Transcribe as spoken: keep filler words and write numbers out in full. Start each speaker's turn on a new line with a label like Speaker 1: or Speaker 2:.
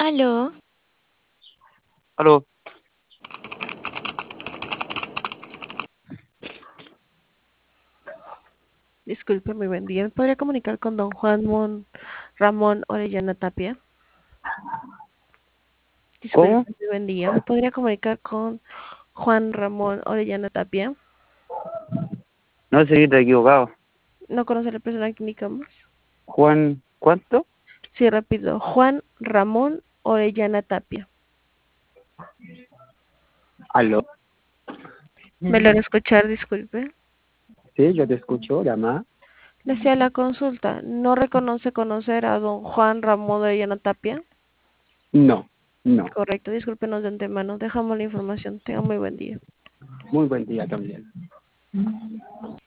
Speaker 1: Aló,
Speaker 2: Aló,
Speaker 3: Disculpe, muy buen día. ¿Me podría comunicar con don Juan Mon- Ramón Orellana Tapia?
Speaker 2: ¿cómo?
Speaker 3: Disculpe, muy buen día. ¿Me podría comunicar con Juan Ramón Orellana Tapia?
Speaker 2: No sé si está equivocado.
Speaker 3: ¿No conoce a la persona que indicamos?
Speaker 2: Juan, ¿cuánto?
Speaker 3: Sí, rápido. Juan Ramón Orellana Tapia.
Speaker 2: Aló.
Speaker 3: ¿Me logra escuchar? Disculpe.
Speaker 2: Sí, yo te escucho, llama.
Speaker 3: Le hacía la consulta. ¿No reconoce conocer a don Juan Ramón Orellana Tapia?
Speaker 2: No, no.
Speaker 3: Correcto, discúlpenos de antemano. Dejamos la información. Tenga muy buen día.
Speaker 2: Muy buen día también.